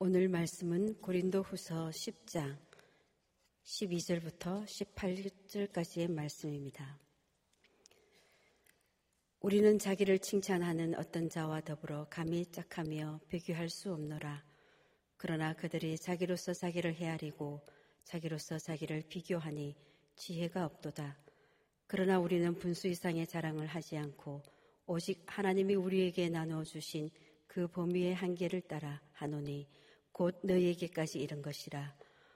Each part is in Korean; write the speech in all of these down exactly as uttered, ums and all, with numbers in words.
오늘 말씀은 고린도후서 십 장 십이 절부터 십팔 절까지의 말씀입니다. 우리는 자기를 칭찬하는 어떤 자와 더불어 감히 짝하며 비교할 수 없노라. 그러나 그들이 자기로서 자기를 헤아리고 자기로서 자기를 비교하니 지혜가 없도다. 그러나 우리는 분수 이상의 자랑을 하지 않고 오직 하나님이 우리에게 나누어 주신 그 범위의 한계를 따라 하노니 곧 너희에게까지 이른 것이라.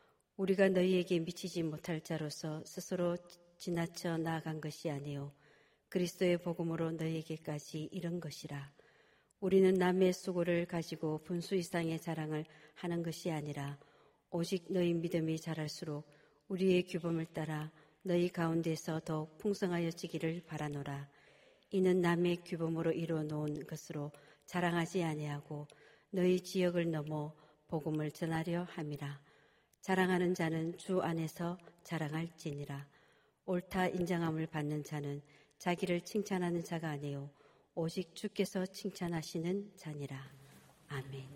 우리가 너희에게 미치지 못할 자로서 스스로 지나쳐 나아간 것이 아니요 그리스도의 복음으로 너희에게까지 이른 것이라. 우리는 남의 수고를 가지고 분수 이상의 자랑을 하는 것이 아니라 오직 너희 믿음이 자랄수록 우리의 규범을 따라 너희 가운데서 더욱 풍성하여지기를 바라노라. 이는 남의 규범으로 이루어 놓은 것으로 자랑하지 아니하고 너희 지역을 넘어 복음을 전하려 함이라. 자랑하는 자는 주 안에서 자랑할지니라. 옳다 인정함을 받는 자는 자기를 칭찬하는 자가 아니요 오직 주께서 칭찬하시는 자니라. 아멘.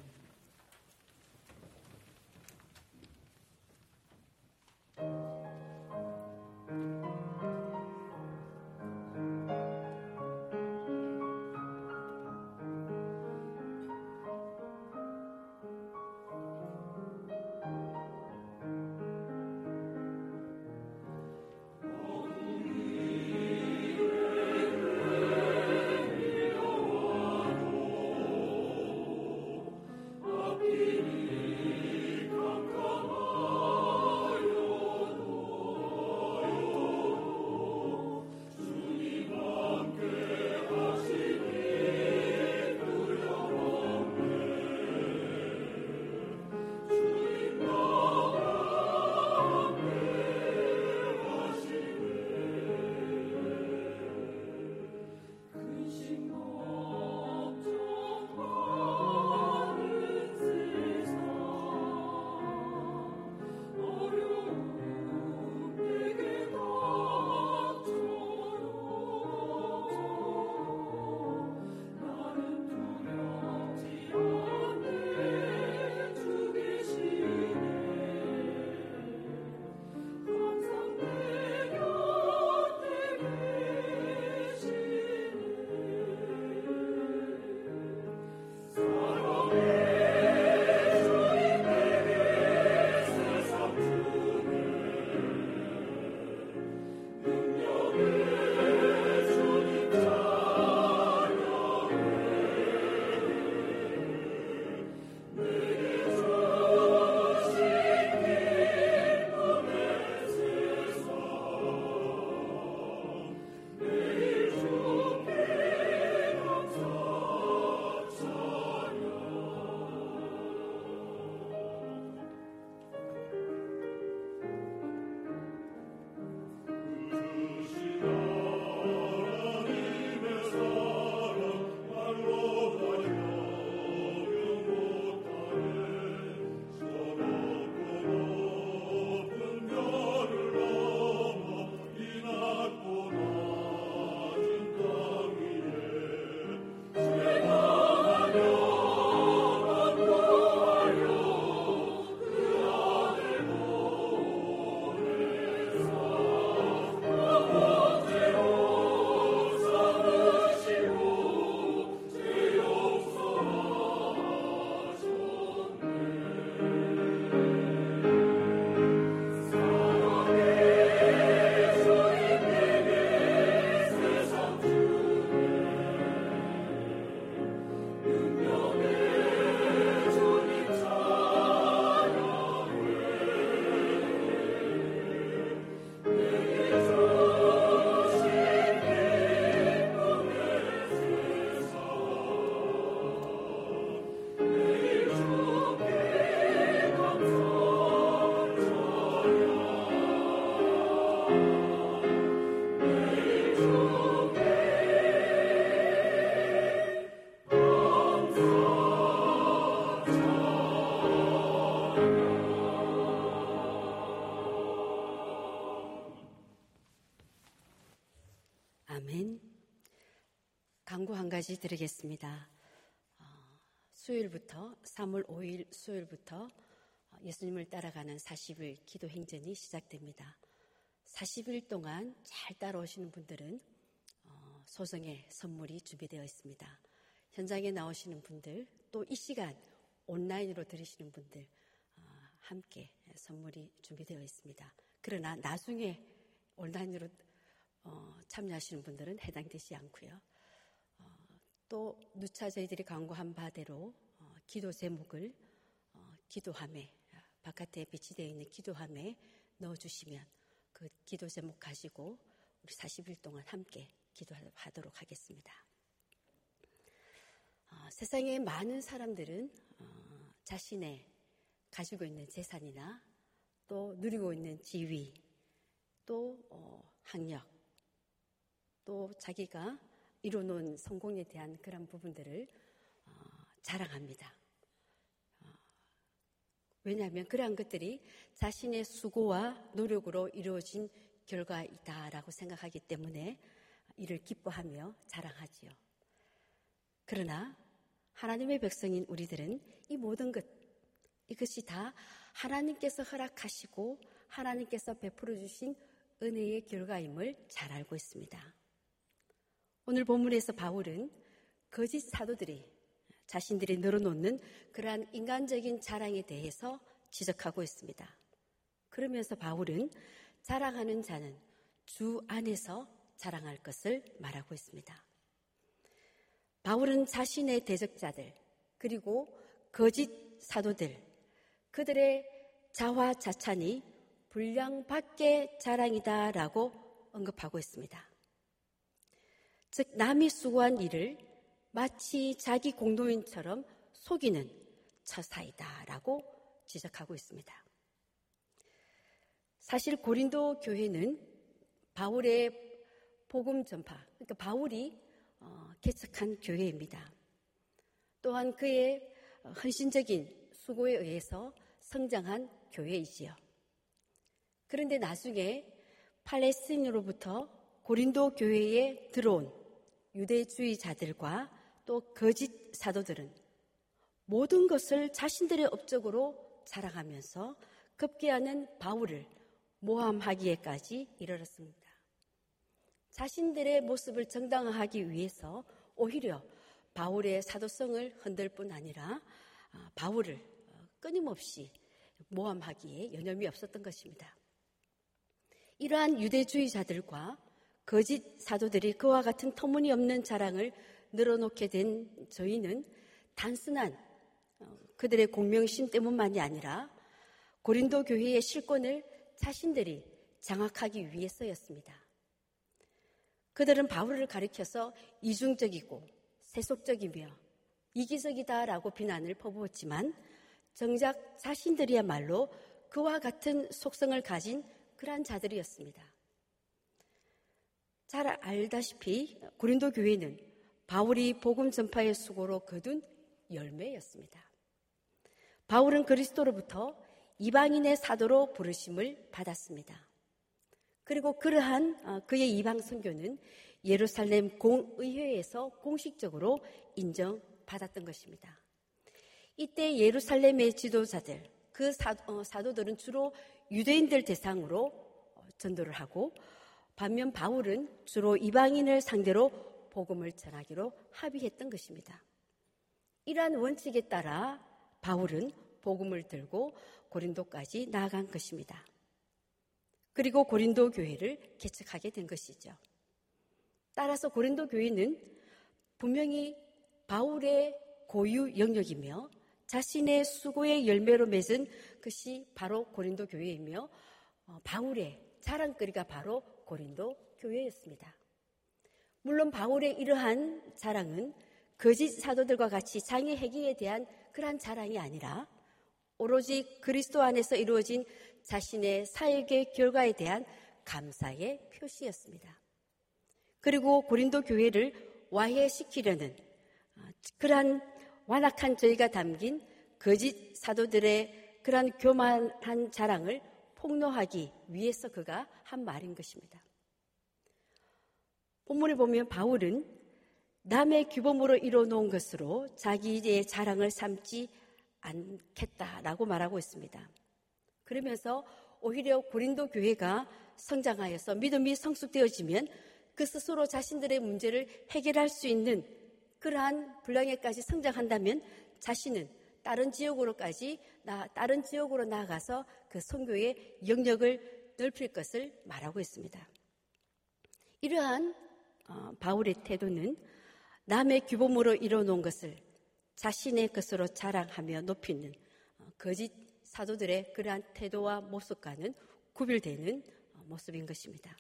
광고 한 가지 드리겠습니다. 어, 수요일부터 삼월 오일 수요일부터 예수님을 따라가는 사십 일 기도 행전이 시작됩니다. 사십 일 동안 잘 따라오시는 분들은 소정의 선물이 준비되어 있습니다. 현장에 나오시는 분들, 또 이 시간 온라인으로 들으시는 분들 함께 선물이 준비되어 있습니다. 그러나 나중에 온라인으로 참여하시는 분들은 해당되지 않고요. 또 누차 저희들이 광고한 바대로 기도 제목을 기도함에, 바깥에 비치되어 있는 기도함에 넣어주시면 그 기도 제목 가지고 우리 사십 일 동안 함께 기도하도록 하겠습니다. 어, 세상에 많은 사람들은 어, 자신의 가지고 있는 재산이나 또 누리고 있는 지위, 또 어, 학력, 또 자기가 이뤄놓은 성공에 대한 그런 부분들을 어, 자랑합니다. 어, 왜냐하면 그러한 것들이 자신의 수고와 노력으로 이루어진 결과이다라고 생각하기 때문에 이를 기뻐하며 자랑하지요. 그러나 하나님의 백성인 우리들은 이 모든 것, 이것이 다 하나님께서 허락하시고 하나님께서 베풀어 주신 은혜의 결과임을 잘 알고 있습니다. 오늘 본문에서 바울은 거짓 사도들이 자신들이 늘어놓는 그러한 인간적인 자랑에 대해서 지적하고 있습니다. 그러면서 바울은 자랑하는 자는 주 안에서 자랑할 것을 말하고 있습니다. 바울은 자신의 대적자들, 그리고 거짓 사도들, 그들의 자화자찬이 분량 밖의 자랑이다라고 언급하고 있습니다. 즉, 남이 수고한 일을 마치 자기 공동인처럼 속이는 처사이다라고 지적하고 있습니다. 사실 고린도 교회는 바울의 복음 전파, 그러니까 바울이 어, 개척한 교회입니다. 또한 그의 헌신적인 수고에 의해서 성장한 교회이지요. 그런데 나중에 팔레스틴으로부터 고린도 교회에 들어온 유대주의자들과 또 거짓 사도들은 모든 것을 자신들의 업적으로 자랑하면서 급기야는 바울을 모함하기에까지 이르렀습니다. 자신들의 모습을 정당화하기 위해서 오히려 바울의 사도성을 흔들 뿐 아니라 바울을 끊임없이 모함하기에 여념이 없었던 것입니다. 이러한 유대주의자들과 거짓 사도들이 그와 같은 터무니없는 자랑을 늘어놓게 된 저희는 단순한 그들의 공명심 때문만이 아니라 고린도 교회의 실권을 자신들이 장악하기 위해서였습니다. 그들은 바울을 가리켜서 이중적이고 세속적이며 이기적이다라고 비난을 퍼부었지만 정작 자신들이야말로 그와 같은 속성을 가진 그러한 자들이었습니다. 잘 알다시피 고린도 교회는 바울이 복음 전파의 수고로 거둔 열매였습니다. 바울은 그리스도로부터 이방인의 사도로 부르심을 받았습니다. 그리고 그러한 그의 이방 선교는 예루살렘 공의회에서 공식적으로 인정받았던 것입니다. 이때 예루살렘의 지도자들, 그 사도들은 주로 유대인들 대상으로 전도를 하고, 반면 바울은 주로 이방인을 상대로 복음을 전하기로 합의했던 것입니다. 이러한 원칙에 따라 바울은 복음을 들고 고린도까지 나아간 것입니다. 그리고 고린도 교회를 개척하게 된 것이죠. 따라서 고린도 교회는 분명히 바울의 고유 영역이며 자신의 수고의 열매로 맺은 것이 바로 고린도 교회이며 바울의 자랑거리가 바로 고린도 교회였습니다. 물론 바울의 이러한 자랑은 거짓 사도들과 같이 장애 해기에 대한 그러한 자랑이 아니라 오로지 그리스도 안에서 이루어진 자신의 사역의 결과에 대한 감사의 표시였습니다. 그리고 고린도 교회를 와해시키려는 그러한 완악한 저희가 담긴 거짓 사도들의 그러한 교만한 자랑을 폭로하기 위해서 그가 한 말인 것입니다. 본문을 보면 바울은 남의 규범으로 이뤄놓은 것으로 자기의 자랑을 삼지 않겠다라고 말하고 있습니다. 그러면서 오히려 고린도 교회가 성장하여서 믿음이 성숙되어지면 그 스스로 자신들의 문제를 해결할 수 있는 그러한 분량에까지 성장한다면 자신은 다른 지역으로까지 나 다른 지역으로 나아가서 그 선교의 영역을 넓힐 것을 말하고 있습니다. 이러한 어, 바울의 태도는 남의 규범으로 이뤄놓은 것을 자신의 것으로 자랑하며 높이는 어, 거짓 사도들의 그러한 태도와 모습과는 구별되는 어, 모습인 것입니다.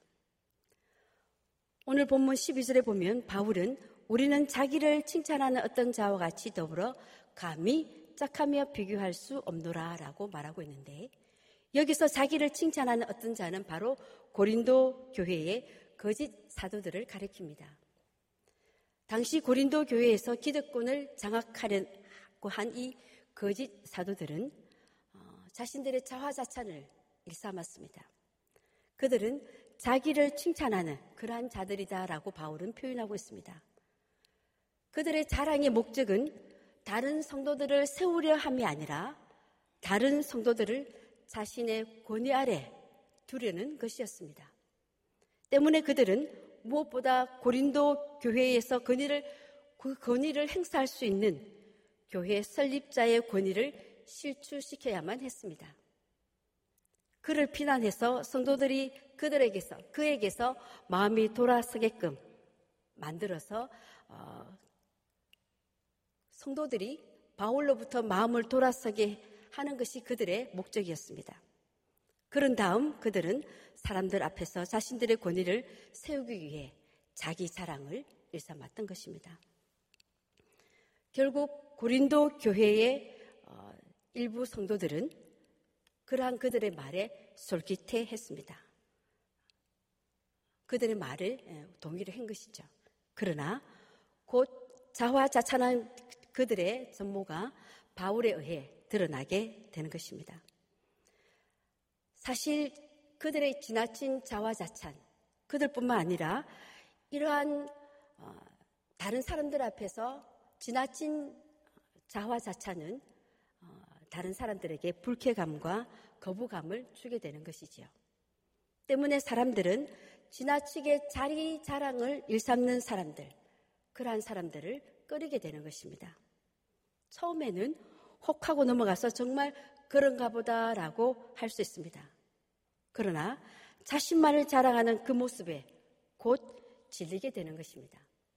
오늘 본문 십이 절에 보면 바울은 우리는 자기를 칭찬하는 어떤 자와 같이 더불어 감히 짝하며 비교할 수 없노라 라고 말하고 있는데, 여기서 자기를 칭찬하는 어떤 자는 바로 고린도 교회의 거짓 사도들을 가리킵니다. 당시 고린도 교회에서 기득권을 장악하려고 한 이 거짓 사도들은 자신들의 자화자찬을 일삼았습니다. 그들은 자기를 칭찬하는 그러한 자들이다라고 바울은 표현하고 있습니다. 그들의 자랑의 목적은 다른 성도들을 세우려 함이 아니라 다른 성도들을 자신의 권위 아래 두려는 것이었습니다. 때문에 그들은 무엇보다 고린도 교회에서 권위를, 그 권위를 행사할 수 있는 교회 설립자의 권위를 실추시켜야만 했습니다. 그를 비난해서 성도들이 그들에게서, 그에게서 마음이 돌아서게끔 만들어서 어, 성도들이 바울로부터 마음을 돌아서게 하는 것이 그들의 목적이었습니다. 그런 다음 그들은 사람들 앞에서 자신들의 권위를 세우기 위해 자기 자랑을 일삼았던 것입니다. 결국 고린도 교회의 일부 성도들은 그러한 그들의 말에 솔깃해했습니다. 그들의 말을 동의를 한 것이죠. 그러나 곧 자화자찬한 그들의 전모가 바울에 의해 드러나게 되는 것입니다. 사실 그들의 지나친 자화자찬, 그들뿐만 아니라 이러한 어, 다른 사람들 앞에서 지나친 자화자찬은 어, 다른 사람들에게 불쾌감과 거부감을 주게 되는 것이지요. 때문에 사람들은 지나치게 자기 자랑을 일삼는 사람들, 그러한 사람들을 꺼리게 되는 것입니다. 처음에는 혹하고 넘어가서 정말 그런가 보다라고 할 수 있습니다. 그러나 자신만을 자랑하는 그 모습에 곧 질리게 되는 것입니다.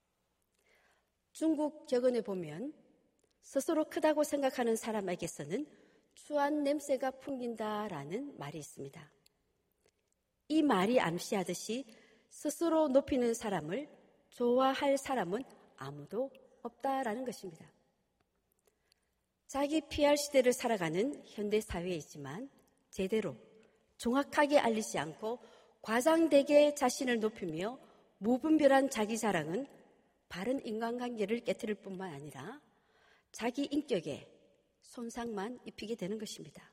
중국 격언에 보면 스스로 크다고 생각하는 사람에게서는 추한 냄새가 풍긴다라는 말이 있습니다. 이 말이 암시하듯이 스스로 높이는 사람을 좋아할 사람은 아무도 없다라는 것입니다. 자기 피알 시대를 살아가는 현대 사회이지만 제대로 정확하게 알리지 않고 과장되게 자신을 높이며 무분별한 자기 자랑은 바른 인간관계를 깨트릴 뿐만 아니라 자기 인격에 손상만 입히게 되는 것입니다.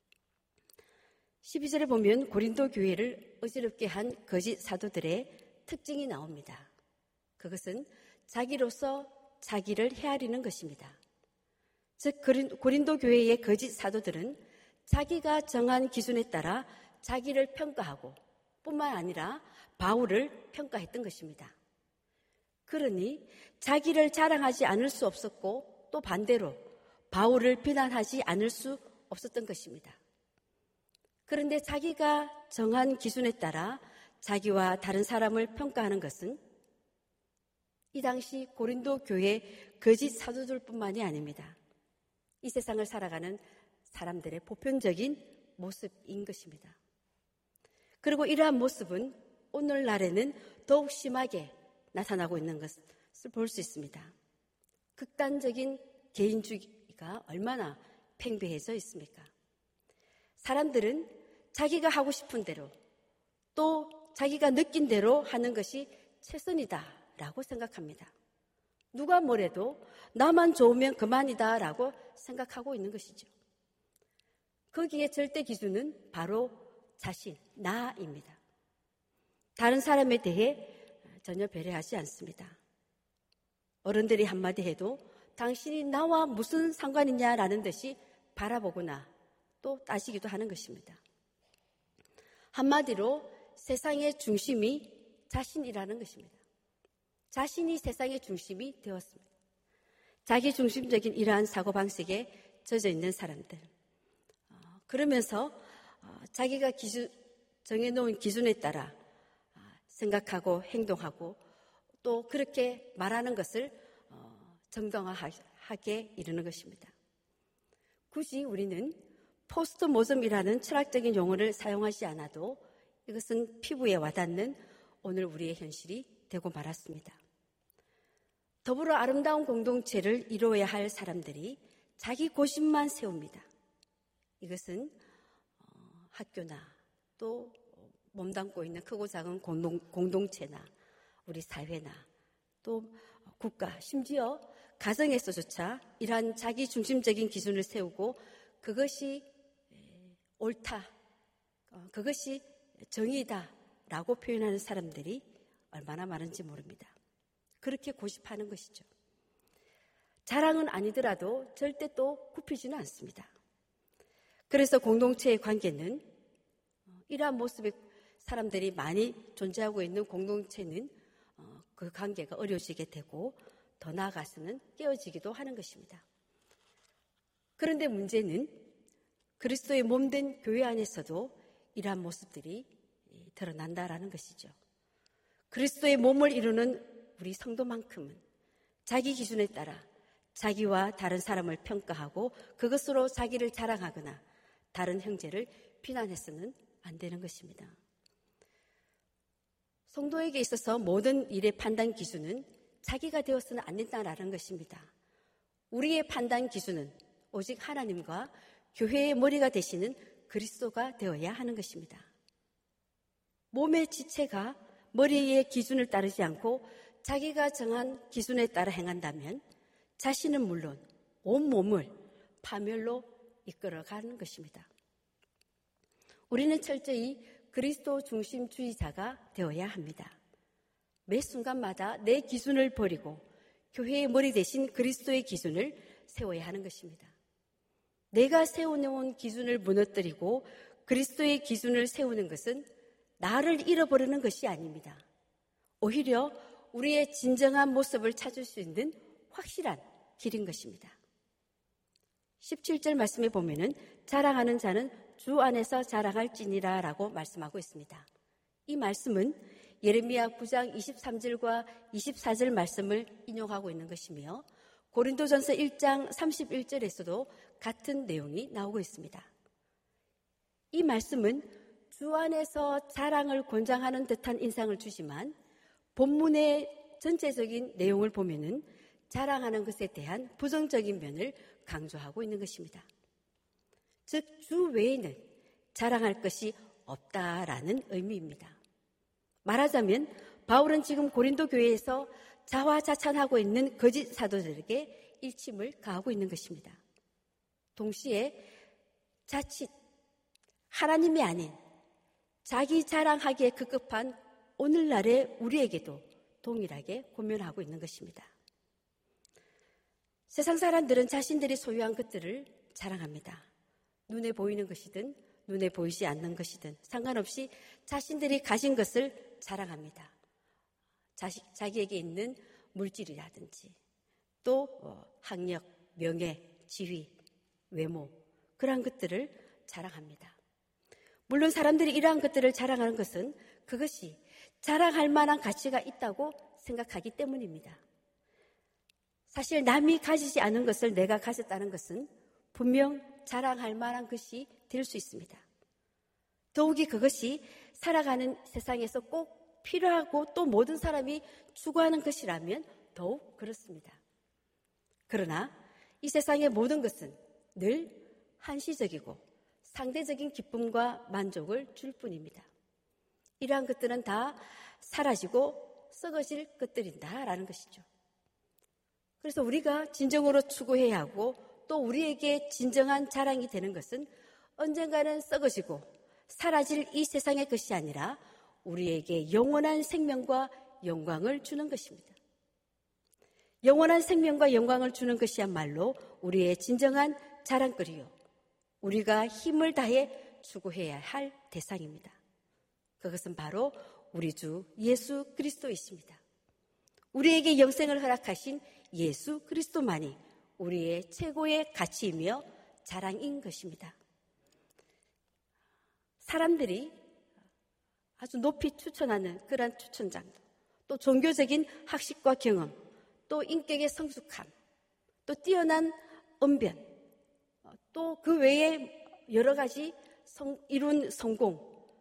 십이 절에 보면 고린도 교회를 어지럽게 한 거짓 사도들의 특징이 나옵니다. 그것은 자기로서 자기를 헤아리는 것입니다. 즉 고린도 교회의 거짓 사도들은 자기가 정한 기준에 따라 자기를 평가하고 뿐만 아니라 바울을 평가했던 것입니다. 그러니 자기를 자랑하지 않을 수 없었고 또 반대로 바울을 비난하지 않을 수 없었던 것입니다. 그런데 자기가 정한 기준에 따라 자기와 다른 사람을 평가하는 것은 이 당시 고린도 교회 거짓 사도들뿐만이 아닙니다. 이 세상을 살아가는 사람들의 보편적인 모습인 것입니다. 그리고 이러한 모습은 오늘날에는 더욱 심하게 나타나고 있는 것을 볼 수 있습니다. 극단적인 개인주의가 얼마나 팽배해져 있습니까? 사람들은 자기가 하고 싶은 대로 또 자기가 느낀 대로 하는 것이 최선이다라고 생각합니다. 누가 뭐래도 나만 좋으면 그만이다라고 생각하고 있는 것이죠. 거기에 절대 기준은 바로 자신, 나입니다. 다른 사람에 대해 전혀 배려하지 않습니다. 어른들이 한마디 해도 당신이 나와 무슨 상관이냐라는 듯이 바라보거나 또 따지기도 하는 것입니다. 한마디로 세상의 중심이 자신이라는 것입니다. 자신이 세상의 중심이 되었습니다. 자기 중심적인 이러한 사고방식에 젖어 있는 사람들. 그러면서 자기가 기준, 정해놓은 기준에 따라 생각하고 행동하고 또 그렇게 말하는 것을 정당화하게 이르는 것입니다. 굳이 우리는 포스트모즘이라는 철학적인 용어를 사용하지 않아도 이것은 피부에 와닿는 오늘 우리의 현실이 되고 말았습니다. 더불어 아름다운 공동체를 이루어야 할 사람들이 자기 고집만 세웁니다. 이것은 학교나 또 몸담고 있는 크고 작은 공동, 공동체나 우리 사회나 또 국가, 심지어 가정에서조차 이러한 자기 중심적인 기준을 세우고 그것이 옳다, 그것이 정의다라고 표현하는 사람들이 얼마나 많은지 모릅니다. 그렇게 고집하는 것이죠. 자랑은 아니더라도 절대 또 굽히지는 않습니다. 그래서 공동체의 관계는 이러한 모습의 사람들이 많이 존재하고 있는 공동체는 그 관계가 어려워지게 되고 더 나아가서는 깨어지기도 하는 것입니다. 그런데 문제는 그리스도의 몸된 교회 안에서도 이러한 모습들이 드러난다라는 것이죠. 그리스도의 몸을 이루는 우리 성도만큼은 자기 기준에 따라 자기와 다른 사람을 평가하고 그것으로 자기를 자랑하거나 다른 형제를 비난해서는 안 되는 것입니다. 성도에게 있어서 모든 일의 판단 기준은 자기가 되어서는 안 된다라는 것입니다. 우리의 판단 기준은 오직 하나님과 교회의 머리가 되시는 그리스도가 되어야 하는 것입니다. 몸의 지체가 머리의 기준을 따르지 않고 자기가 정한 기준에 따라 행한다면 자신은 물론 온 몸을 파멸로 이끌어가는 것입니다. 우리는 철저히 그리스도 중심주의자가 되어야 합니다. 매 순간마다 내 기준을 버리고 교회의 머리 대신 그리스도의 기준을 세워야 하는 것입니다. 내가 세워놓은 기준을 무너뜨리고 그리스도의 기준을 세우는 것은 나를 잃어버리는 것이 아닙니다. 오히려 우리의 진정한 모습을 찾을 수 있는 확실한 길인 것입니다. 십칠 절 말씀에 보면은 자랑하는 자는 주 안에서 자랑할지니라 라고 말씀하고 있습니다. 이 말씀은 예레미야 구 장 이십삼 절과 이십사 절 말씀을 인용하고 있는 것이며 고린도전서 일 장 삼십일 절에서도 같은 내용이 나오고 있습니다. 이 말씀은 주 안에서 자랑을 권장하는 듯한 인상을 주지만 본문의 전체적인 내용을 보면은 자랑하는 것에 대한 부정적인 면을 강조하고 있는 것입니다. 즉, 주 외에는 자랑할 것이 없다라는 의미입니다. 말하자면 바울은 지금 고린도 교회에서 자화자찬하고 있는 거짓 사도들에게 일침을 가하고 있는 것입니다. 동시에 자칫 하나님이 아닌 자기 자랑하기에 급급한 오늘날의 우리에게도 동일하게 고면하고 있는 것입니다. 세상 사람들은 자신들이 소유한 것들을 자랑합니다. 눈에 보이는 것이든 눈에 보이지 않는 것이든 상관없이 자신들이 가진 것을 자랑합니다. 자시, 자기에게 있는 물질이라든지 또 어, 학력, 명예, 지위, 외모 그러한 것들을 자랑합니다. 물론 사람들이 이러한 것들을 자랑하는 것은 그것이 자랑할 만한 가치가 있다고 생각하기 때문입니다. 사실 남이 가지지 않은 것을 내가 가졌다는 것은 분명 자랑할 만한 것이 될 수 있습니다. 더욱이 그것이 살아가는 세상에서 꼭 필요하고 또 모든 사람이 추구하는 것이라면 더욱 그렇습니다. 그러나 이 세상의 모든 것은 늘 한시적이고 상대적인 기쁨과 만족을 줄 뿐입니다. 이러한 것들은 다 사라지고 썩어질 것들이다라는 것이죠. 그래서 우리가 진정으로 추구해야 하고 또 우리에게 진정한 자랑이 되는 것은 언젠가는 썩어지고 사라질 이 세상의 것이 아니라 우리에게 영원한 생명과 영광을 주는 것입니다. 영원한 생명과 영광을 주는 것이야말로 우리의 진정한 자랑거리요, 우리가 힘을 다해 추구해야 할 대상입니다. 그것은 바로 우리 주 예수 그리스도이십니다. 우리에게 영생을 허락하신 예수 그리스도만이 우리의 최고의 가치이며 자랑인 것입니다. 사람들이 아주 높이 추천하는 그러한 추천장, 또 종교적인 학식과 경험, 또 인격의 성숙함, 또 뛰어난 언변, 또 그 외에 여러 가지 성, 이룬 성공,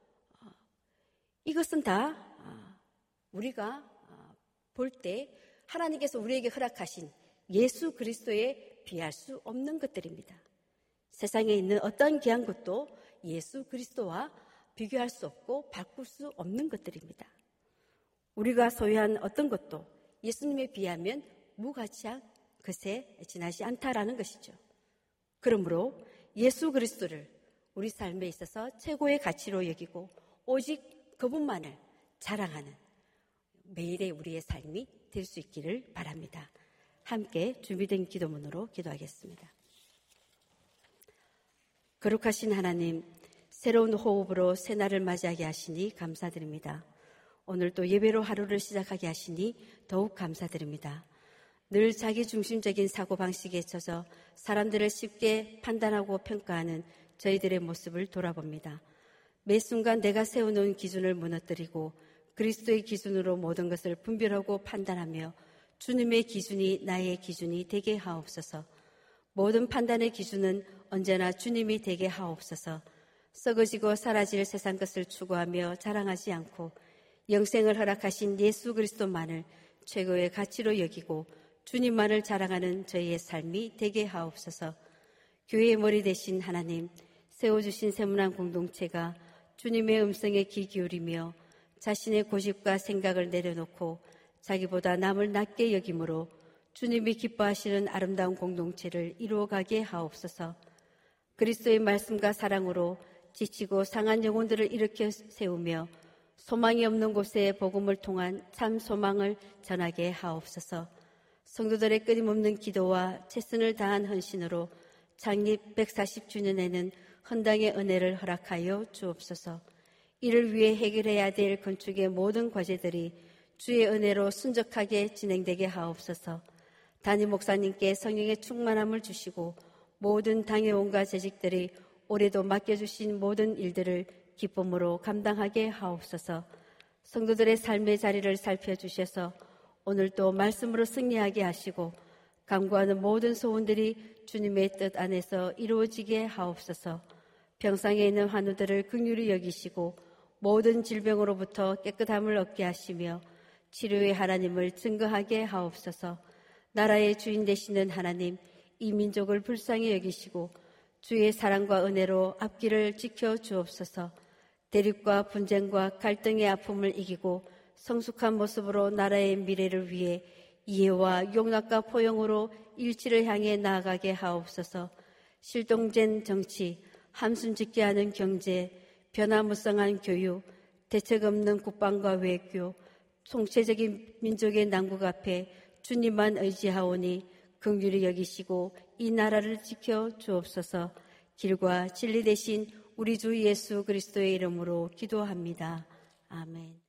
이것은 다 우리가 볼 때 하나님께서 우리에게 허락하신 예수 그리스도에 비할 수 없는 것들입니다. 세상에 있는 어떤 귀한 것도 예수 그리스도와 비교할 수 없고 바꿀 수 없는 것들입니다. 우리가 소유한 어떤 것도 예수님에 비하면 무가치한 것에 지나지 않다라는 것이죠. 그러므로 예수 그리스도를 우리 삶에 있어서 최고의 가치로 여기고 오직 그분만을 자랑하는 매일의 우리의 삶이 될 수 있기를 바랍니다. 함께 준비된 기도문으로 기도하겠습니다. 거룩하신 하나님, 새로운 호흡으로 새날을 맞이하게 하시니 감사드립니다. 오늘 또 예배로 하루를 시작하게 하시니 더욱 감사드립니다. 늘 자기중심적인 사고방식에 젖어 사람들을 쉽게 판단하고 평가하는 저희들의 모습을 돌아봅니다. 매 순간 내가 세워놓은 기준을 무너뜨리고 그리스도의 기준으로 모든 것을 분별하고 판단하며 주님의 기준이 나의 기준이 되게 하옵소서. 모든 판단의 기준은 언제나 주님이 되게 하옵소서. 썩어지고 사라질 세상 것을 추구하며 자랑하지 않고 영생을 허락하신 예수 그리스도만을 최고의 가치로 여기고 주님만을 자랑하는 저희의 삶이 되게 하옵소서. 교회의 머리 되신 하나님, 세워주신 세문안 공동체가 주님의 음성에 귀 기울이며 자신의 고집과 생각을 내려놓고 자기보다 남을 낮게 여김으로 주님이 기뻐하시는 아름다운 공동체를 이루어가게 하옵소서. 그리스도의 말씀과 사랑으로 지치고 상한 영혼들을 일으켜 세우며 소망이 없는 곳에 복음을 통한 참 소망을 전하게 하옵소서. 성도들의 끊임없는 기도와 최선을 다한 헌신으로 창립 백사십 주년에는 헌당의 은혜를 허락하여 주옵소서. 이를 위해 해결해야 될 건축의 모든 과제들이 주의 은혜로 순적하게 진행되게 하옵소서. 담임 목사님께 성령의 충만함을 주시고 모든 당회원과 재직들이 올해도 맡겨주신 모든 일들을 기쁨으로 감당하게 하옵소서. 성도들의 삶의 자리를 살펴주셔서 오늘도 말씀으로 승리하게 하시고 간구하는 모든 소원들이 주님의 뜻 안에서 이루어지게 하옵소서. 병상에 있는 환우들을 긍휼히 여기시고 모든 질병으로부터 깨끗함을 얻게 하시며 치료의 하나님을 증거하게 하옵소서. 나라의 주인 되시는 하나님, 이 민족을 불쌍히 여기시고 주의 사랑과 은혜로 앞길을 지켜 주옵소서. 대립과 분쟁과 갈등의 아픔을 이기고 성숙한 모습으로 나라의 미래를 위해 이해와 용납과 포용으로 일치를 향해 나아가게 하옵소서. 실종된 정치, 함순짓게 하는 경제, 변화무쌍한 교육, 대책 없는 국방과 외교, 총체적인 민족의 난국 앞에 주님만 의지하오니 긍휼히 여기시고 이 나라를 지켜 주옵소서. 길과 진리 되신 우리 주 예수 그리스도의 이름으로 기도합니다. 아멘.